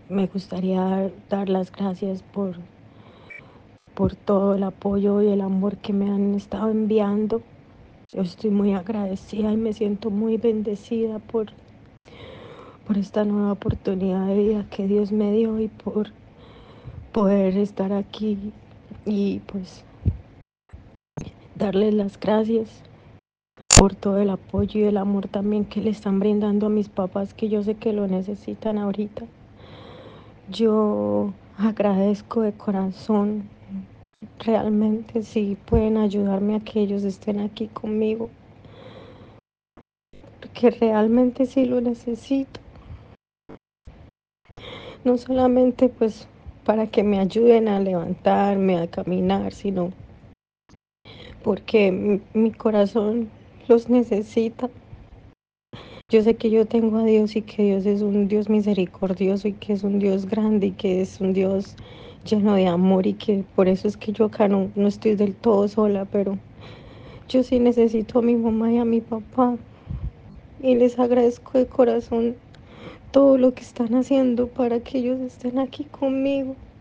Me gustaría dar las gracias por todo el apoyo y el amor que me han estado enviando. Yo estoy muy agradecida y me siento muy bendecida por esta nueva oportunidad de vida que Dios me dio y por poder estar aquí y pues darles las gracias por todo el apoyo y el amor también que le están brindando a mis papás, que yo sé que lo necesitan ahorita. Yo agradezco de corazón, realmente si pueden ayudarme a que ellos estén aquí conmigo, porque realmente sí lo necesito, no solamente pues para que me ayuden a levantarme, a caminar, sino porque mi corazón los necesita. Yo sé que yo tengo a Dios y que Dios es un Dios misericordioso y que es un Dios grande y que es un Dios lleno de amor y que por eso es que yo acá no estoy del todo sola, pero yo sí necesito a mi mamá y a mi papá y les agradezco de corazón todo lo que están haciendo para que ellos estén aquí conmigo.